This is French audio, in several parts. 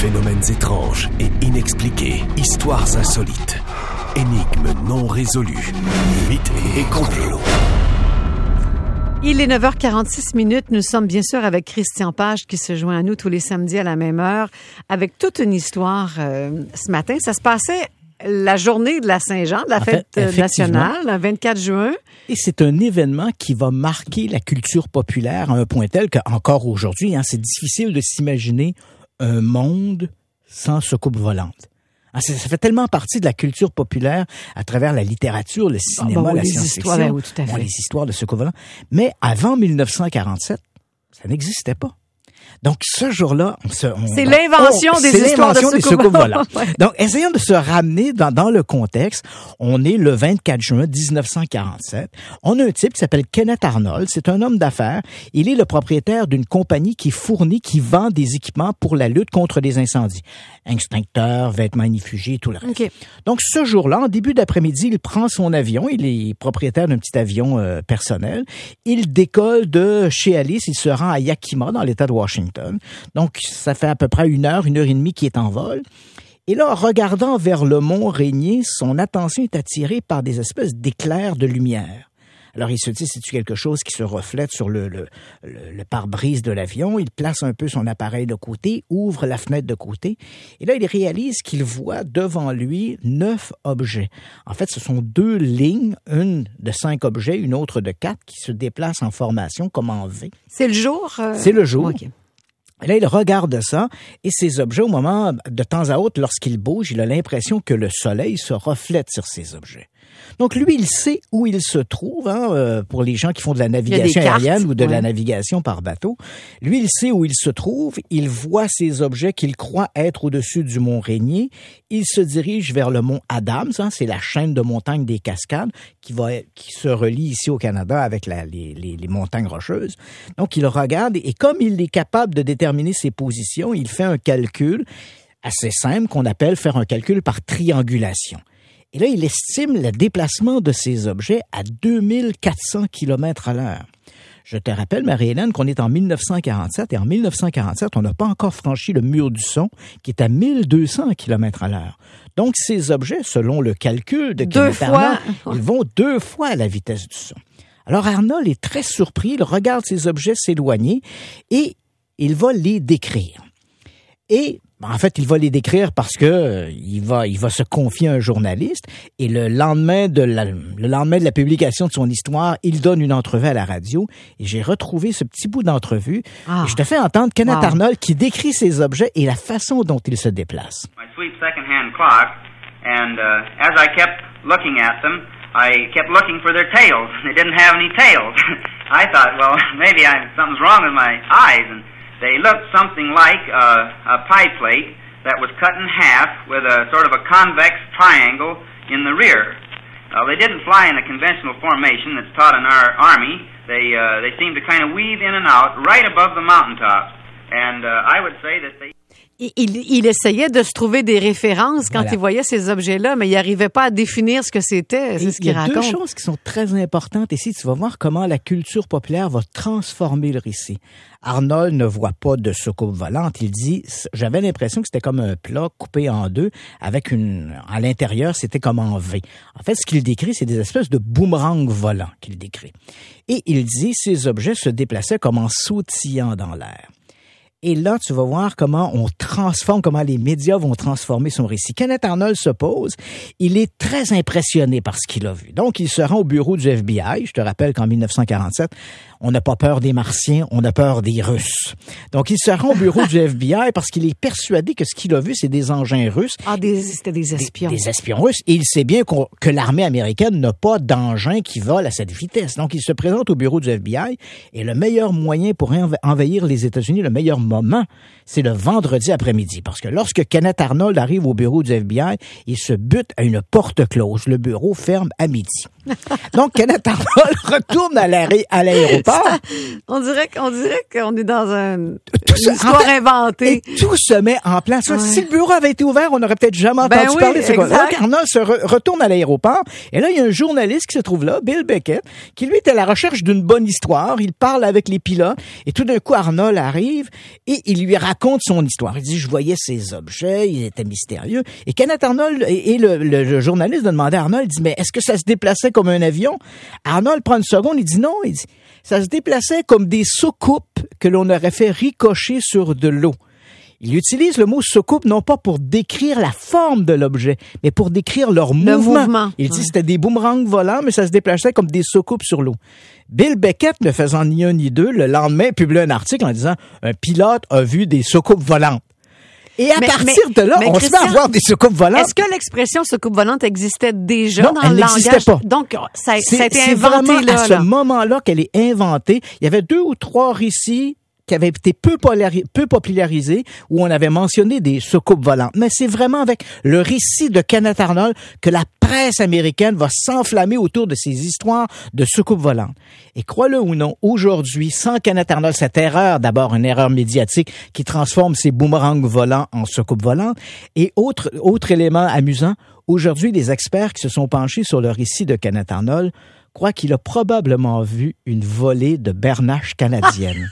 Phénomènes étranges et inexpliqués, histoires insolites, énigmes non résolues, mythes et complots. Il est 9h46. Nous sommes bien sûr avec Christian Page qui se joint à nous tous les samedis à la même heure avec toute une histoire ce matin. Ça se passait la journée de la Saint-Jean, de la fête nationale, le 24 juin. Et c'est un événement qui va marquer la culture populaire à un point tel qu'encore aujourd'hui, c'est difficile de s'imaginer un monde sans soucoupe volante. Ça fait tellement partie de la culture populaire à travers la littérature, le cinéma, la science-fiction. Oui, tout à fait. Les histoires de soucoupe volante. Mais avant 1947, ça n'existait pas. Donc, ce jour-là, c'est l'invention des histoires de soucoupe volante. Ouais. Donc, essayons de se ramener dans le contexte. On est le 24 juin 1947. On a un type qui s'appelle Kenneth Arnold. C'est un homme d'affaires. Il est le propriétaire d'une compagnie qui vend des équipements pour la lutte contre les incendies. Extincteurs, vêtements ignifuges, tout le reste. Okay. Donc, ce jour-là, en début d'après-midi, il prend son avion. Il est propriétaire d'un petit avion personnel. Il décolle de chez Alice. Il se rend à Yakima, dans l'État de Washington. Donc, ça fait à peu près une heure et demie qu'il est en vol. Et là, en regardant vers le mont Rainier, son attention est attirée par des espèces d'éclairs de lumière. Alors, il se dit, c'est-tu quelque chose qui se reflète sur le pare-brise de l'avion? Il place un peu son appareil de côté, ouvre la fenêtre de côté. Et là, il réalise qu'il voit devant lui 9 objets. En fait, ce sont 2 lignes, une de 5 objets, une autre de 4, qui se déplacent en formation comme en V. C'est le jour? C'est le jour. Okay. Et là, il regarde ça, et ces objets, au moment, de temps à autre, lorsqu'il bouge, il a l'impression que le soleil se reflète sur ces objets. Donc, lui, il sait où il se trouve, pour les gens qui font de la navigation aérienne ou de la navigation par bateau. Lui, il sait où il se trouve, il voit ces objets qu'il croit être au-dessus du mont Rainier. Il se dirige vers le mont Adams, c'est la chaîne de montagnes des Cascades qui se relie ici au Canada avec les montagnes rocheuses. Donc, il regarde, et comme il est capable de déterminer ses positions, il fait un calcul assez simple qu'on appelle faire un calcul par triangulation. Et là, il estime le déplacement de ces objets à 2400 km à l'heure. Je te rappelle, Marie-Hélène, qu'on est en 1947, et en 1947, on n'a pas encore franchi le mur du son, qui est à 1200 km à l'heure. Donc, ces objets, selon le calcul de Kenneth Arnold, ils vont 2 fois à la vitesse du son. Alors, Arnold est très surpris, il regarde ces objets s'éloigner, et il va les décrire. Et en fait, il va les décrire parce que il va se confier à un journaliste, et le lendemain de la publication de son histoire, il donne une entrevue à la radio, et j'ai retrouvé ce petit bout d'entrevue et je te fais entendre Kenneth Arnold qui décrit ces objets et la façon dont ils se déplacent. My sweet second-hand clock, and as I kept looking at them, I kept looking for their tails. They didn't have any tails. I thought, well, maybe something's wrong with my eyes, and they looked something like a pie plate that was cut in half with a sort of a convex triangle in the rear. They didn't fly in a conventional formation that's taught in our Army. They seemed to kind of weave in and out right above the mountaintops. And I would say that they... Il essayait de se trouver des références quand il voyait ces objets-là, mais il n'arrivait pas à définir ce que c'était. C'est ce qu'il raconte. Il y a 2 choses qui sont très importantes ici. Tu vas voir comment la culture populaire va transformer le récit. Arnold ne voit pas de soucoupe volante. Il dit, j'avais l'impression que c'était comme un plat coupé en 2 avec à l'intérieur, c'était comme en V. En fait, ce qu'il décrit, c'est des espèces de boomerangs volants qu'il décrit. Et il dit, ces objets se déplaçaient comme en sautillant dans l'air. Et là, tu vas voir comment les médias vont transformer son récit. Kenneth Arnold se pose, il est très impressionné par ce qu'il a vu. Donc, il se rend au bureau du FBI. Je te rappelle qu'en 1947, on n'a pas peur des Martiens, on a peur des Russes. Donc, il se rend au bureau du FBI parce qu'il est persuadé que ce qu'il a vu, c'est des engins russes. C'était des espions. Des espions russes. Et il sait bien que l'armée américaine n'a pas d'engins qui volent à cette vitesse. Donc, il se présente au bureau du FBI et le meilleur moyen pour envahir les États-Unis, le meilleur moment, c'est le vendredi après-midi. Parce que lorsque Kenneth Arnold arrive au bureau du FBI, il se bute à une porte close. Le bureau ferme à midi. Donc, Kenneth Arnold retourne à l'aéroport. part. On dirait qu'on est dans une ça, histoire inventée. Et tout se met en place. Ouais. Si le bureau avait été ouvert, on n'aurait peut-être jamais entendu parler de ce cas. Donc, Arnold retourne à l'aéroport. Et là, il y a un journaliste qui se trouve là, Bill Beckett, qui lui est à la recherche d'une bonne histoire. Il parle avec les pilotes. Et tout d'un coup, Arnold arrive et il lui raconte son histoire. Il dit, je voyais ces objets, ils étaient mystérieux. Et Kenneth Arnold et le journaliste a demandé à Arnold, il dit, mais est-ce que ça se déplaçait comme un avion? Arnold prend une seconde, il dit non, il dit, ça se déplaçait comme des soucoupes que l'on aurait fait ricocher sur de l'eau. Il utilise le mot soucoupe non pas pour décrire la forme de l'objet, mais pour décrire leur mouvement. Il dit c'était des boomerangs volants, mais ça se déplaçait comme des soucoupes sur l'eau. Bill Beckett, ne faisant ni un ni deux, le lendemain publie un article en disant « Un pilote a vu des soucoupes volantes ». Et à partir de là, on se met à voir des soucoupes volantes. Est-ce que l'expression soucoupe volante existait déjà non, dans elle le langage? n'existait pas. Donc, ça a été c'est inventé vraiment là. À ce moment-là qu'elle est inventée. Il y avait 2 ou 3 récits qui avaient été peu popularisés, où on avait mentionné des soucoupes volantes. Mais c'est vraiment avec le récit de Kenneth Arnold que la presse américaine va s'enflammer autour de ces histoires de soucoupes volantes. Et crois-le ou non, aujourd'hui, sans Kenneth Arnold, cette erreur, d'abord une erreur médiatique qui transforme ces boomerangs volants en soucoupes volantes, et autre élément amusant, aujourd'hui, les experts qui se sont penchés sur le récit de Kenneth Arnold croient qu'il a probablement vu une volée de bernaches canadiennes.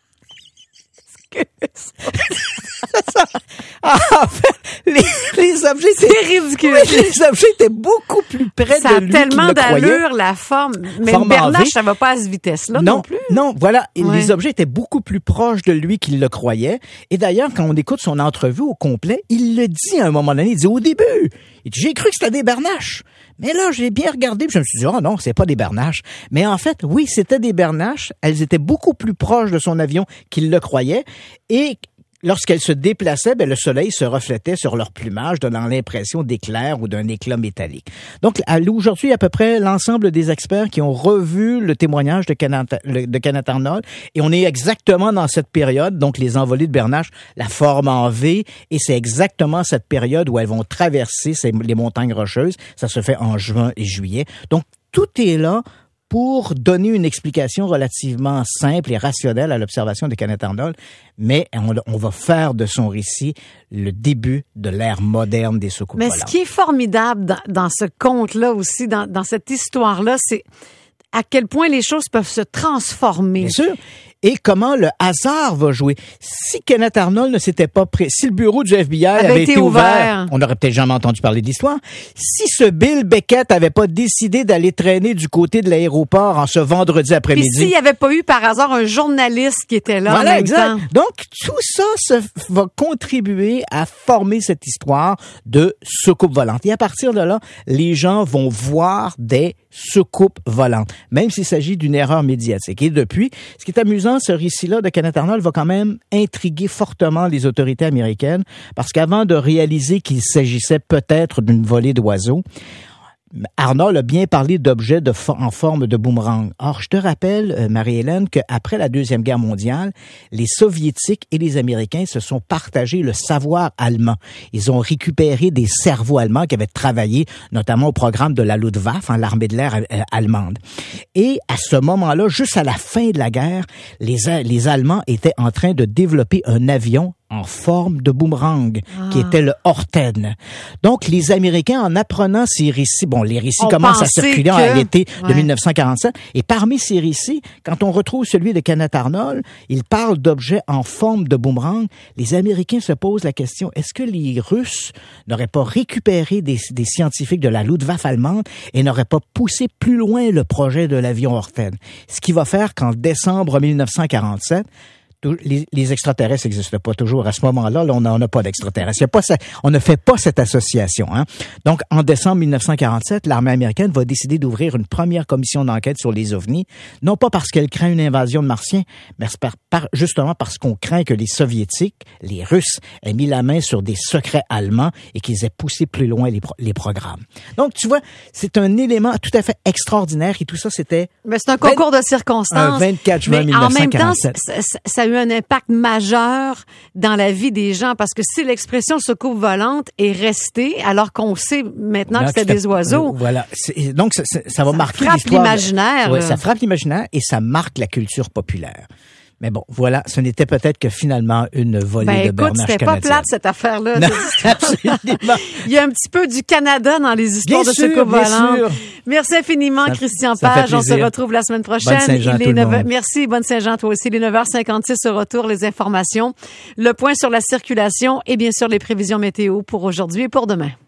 En fait, les objets c'est ridicule. Les objets étaient beaucoup plus près de lui qu'il le croyait. Ça a tellement d'allure, la forme. Mais une bernache, ça va pas à cette vitesse-là non plus. Non, voilà. Ouais. Les objets étaient beaucoup plus proches de lui qu'il le croyait. Et d'ailleurs, quand on écoute son entrevue au complet, il le dit à un moment donné. Il dit au début, il dit, j'ai cru que c'était des bernaches. Mais là, j'ai bien regardé, puis je me suis dit, oh non, c'est pas des bernaches. Mais en fait, oui, c'était des bernaches. Elles étaient beaucoup plus proches de son avion qu'il le croyait. Et lorsqu'elles se déplaçaient, le soleil se reflétait sur leur plumage, donnant l'impression d'éclairs ou d'un éclat métallique. Donc, aujourd'hui, à peu près l'ensemble des experts qui ont revu le témoignage de Kenneth Arnold, et on est exactement dans cette période, donc les envolées de bernaches, la forme en V, et c'est exactement cette période où elles vont traverser les montagnes rocheuses. Ça se fait en juin et juillet. Donc, tout est là pour donner une explication relativement simple et rationnelle à l'observation de Kenneth Arnold, mais on va faire de son récit le début de l'ère moderne des soucoupes volantes. Mais ce qui est formidable dans ce conte-là aussi, dans cette histoire-là, c'est à quel point les choses peuvent se transformer. Bien sûr. Et comment le hasard va jouer. Si Kenneth Arnold ne s'était pas si le bureau du FBI avait été ouvert, on n'aurait peut-être jamais entendu parler de l'histoire. Si ce Bill Beckett avait pas décidé d'aller traîner du côté de l'aéroport en ce vendredi après-midi. Puis s'il n'y avait pas eu par hasard un journaliste qui était là en même temps. Donc, tout ça va contribuer à former cette histoire de soucoupe volante. Et à partir de là, les gens vont voir des soucoupes volantes, même s'il s'agit d'une erreur médiatique. Et depuis, ce qui est amusant, ce récit-là de Kenneth Arnold va quand même intriguer fortement les autorités américaines, parce qu'avant de réaliser qu'il s'agissait peut-être d'une volée d'oiseaux, Arnold a bien parlé d'objets en forme de boomerang. Or, je te rappelle, Marie-Hélène, qu'après la Deuxième Guerre mondiale, les Soviétiques et les Américains se sont partagés le savoir allemand. Ils ont récupéré des cerveaux allemands qui avaient travaillé notamment au programme de la Luftwaffe, l'armée de l'air allemande. Et à ce moment-là, juste à la fin de la guerre, les Allemands étaient en train de développer un avion en forme de boomerang, qui était le Horten. Donc, les Américains, en apprenant ces récits, les récits commencent à circuler à l'été de 1947, et parmi ces récits, quand on retrouve celui de Kenneth Arnold, il parle d'objets en forme de boomerang. Les Américains se posent la question, est-ce que les Russes n'auraient pas récupéré des scientifiques de la Luftwaffe allemande et n'auraient pas poussé plus loin le projet de l'avion Horten? Ce qui va faire qu'en décembre 1947, les extraterrestres n'existent pas toujours à ce moment-là. Là, on n'en a pas d'extraterrestres. On ne fait pas cette association. Donc, en décembre 1947, l'armée américaine va décider d'ouvrir une première commission d'enquête sur les ovnis, non pas parce qu'elle craint une invasion de Martiens, mais justement parce qu'on craint que les Soviétiques, les Russes, aient mis la main sur des secrets allemands et qu'ils aient poussé plus loin les programmes. Donc, tu vois, c'est un élément tout à fait extraordinaire et tout ça, c'était... Mais c'est un concours de circonstances. Un 24 juin 1947. Mais en même temps, ça a eu un impact majeur dans la vie des gens parce que si l'expression soucoupe volante est restée, alors qu'on sait maintenant que c'était des oiseaux. Voilà. Donc, ça va marquer frappe l'histoire. L'imaginaire. Ouais, ça frappe l'imaginaire et ça marque la culture populaire. Mais bon, voilà, ce n'était peut-être que finalement une volée de bernache c'était canadienne. pas plate cette affaire-là. Non, absolument. Il y a un petit peu du Canada dans les histoires Bien de sûr, soucoupe bien volante. sûr. Merci infiniment, Christian ça fait Page. On se plaisir. retrouve la semaine prochaine. Bonne Saint-Jean, tout le monde. Merci, bonne Saint-Jean, toi aussi. Il est 9h56 au retour, les informations, le point sur la circulation et bien sûr les prévisions météo pour aujourd'hui et pour demain.